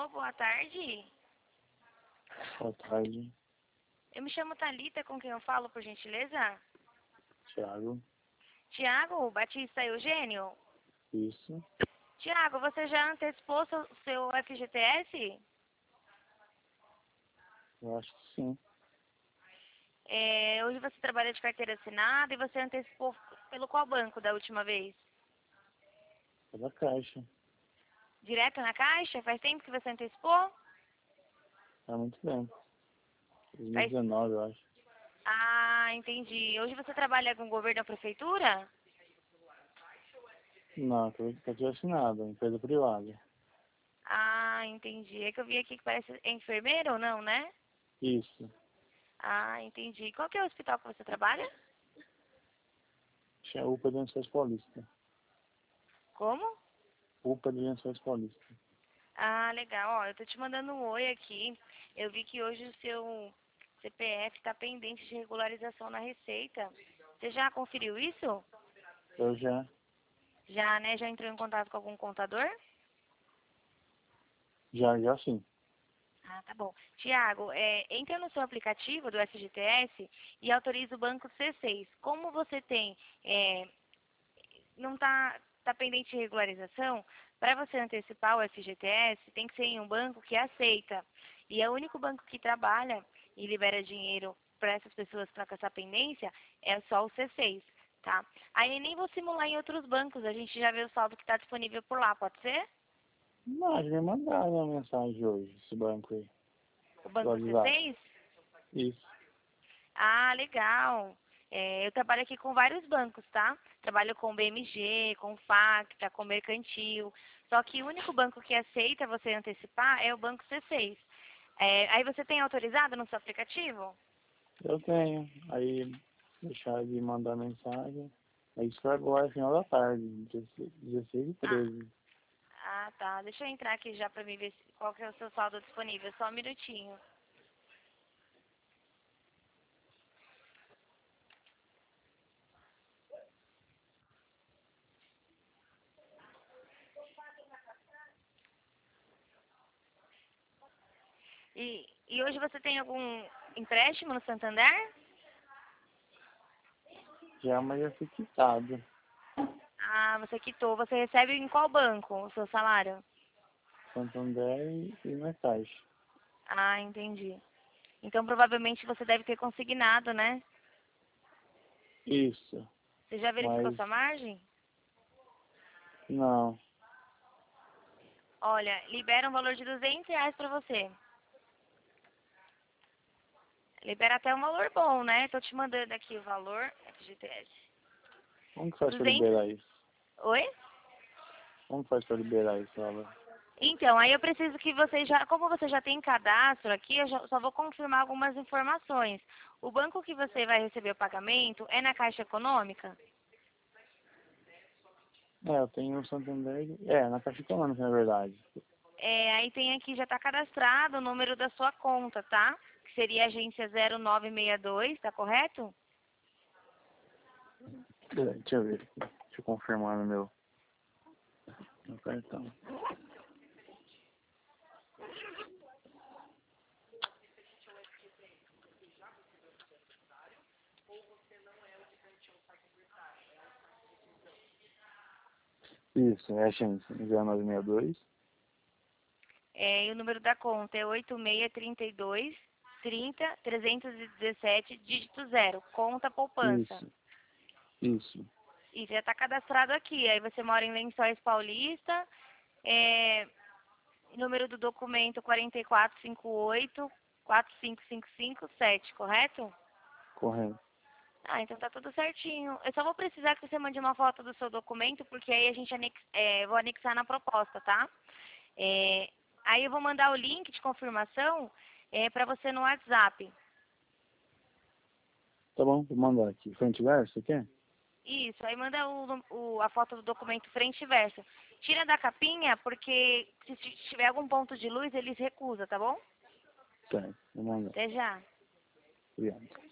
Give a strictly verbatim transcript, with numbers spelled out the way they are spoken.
boa tarde. Boa tarde, Eu me chamo Thalita, com quem eu falo, por gentileza? Thiago. Tiago Batista Eugênio? Isso, Tiago, você já antecipou seu, seu F G T S? eu acho que sim. É, hoje você trabalha de carteira assinada e você antecipou pelo qual banco da última vez? É da Caixa. Direto na Caixa? Faz tempo que você antecipou? Tá muito bem. Faz... dois mil e dezenove, eu acho. Ah, entendi. Hoje você trabalha com o governo da prefeitura? Não, tô tô assinado, empresa privada. Ah, entendi. É que eu vi aqui que parece é enfermeiro ou não, né? Isso. Ah, entendi. Qual que é o hospital que você trabalha? Tinha U P A de Lençóis Paulista. Como? U P A de Lençóis Paulista. Ah, legal. Ó, eu tô te mandando um oi aqui. Eu vi que hoje o seu C P F está pendente de regularização na Receita. Você já conferiu isso? Eu já, Já, né? Já entrou em contato com algum contador? já, já sim. Ah, tá bom. Tiago, é, entra no seu aplicativo do F G T S e autoriza o banco C seis. Como você tem, é, não está tá pendente de regularização, para você antecipar o F G T S, tem que ser em um banco que aceita. E é o único banco que trabalha e libera dinheiro para essas pessoas que estão com essa pendência é só o C seis, tá? Aí nem vou simular em outros bancos, a gente já vê o saldo que está disponível por lá, pode ser? Mas me mandaram uma mensagem hoje, esse banco aí, O do banco WhatsApp. C seis? Isso. Ah, legal. É, eu trabalho aqui com vários bancos, tá? Trabalho com B M G, com Facta, com Mercantil. Só que o único banco que aceita você antecipar é o banco C seis. É, aí você tem autorizado no seu aplicativo? Eu tenho. Aí deixaram de mandar mensagem. Aí isso foi agora, final da tarde, dezesseis e Ah, treze. ah, tá. Deixa eu entrar aqui já pra mim ver se- qual que é o seu saldo disponível. Só um minutinho. E, e hoje você tem algum empréstimo no Santander? Já, mas já fui quitado. Ah, você quitou. Você recebe em qual banco o seu salário? Santander e e na Caixa. Ah, entendi. Então provavelmente você deve ter consignado, né? Isso, Você já verificou mas sua margem? não. Olha, libera um valor de duzentos reais pra você. Libera até um valor bom, né? Tô te mandando aqui o valor, F G T S. Como que faz pra duzentos. liberar isso? Oi? Como que faz pra liberar isso, Ela? Então, aí eu preciso que você já, como você já tem cadastro aqui, eu já- só vou confirmar algumas informações. O banco que você vai receber o pagamento é na Caixa Econômica? É, eu tenho o Santander. É, na Caixa Econômica, na verdade. É, aí tem aqui, já está cadastrado o número da sua conta, tá? Que seria a agência zero nove seis dois, tá correto? Peraí, deixa eu ver aqui. Deixa eu confirmar no meu, meu cartão. Isso, é a agência zero nove seis dois. É, e o número da conta é oito seis três dois, trinta, trezentos e dezessete, dígito zero, conta poupança. Isso, isso, E já está cadastrado aqui. Aí você mora em Lençóis Paulista, é, número do documento quatro quatro cinco oito, quatro cinco cinco cinco sete, correto? correto. Ah, então tá tudo certinho. Eu só vou precisar que você mande uma foto do seu documento, porque aí a gente anex, é, vou anexar na proposta, tá? É, aí eu vou mandar o link de confirmação é, para você no WhatsApp. Tá bom, vou mandar aqui. Frente e verso, você quer? Isso, aí manda o, o- a foto do documento frente e verso. Tira da capinha, porque se tiver algum ponto de luz, eles recusam, tá bom? Certo, vou mandar. Até já. Obrigado.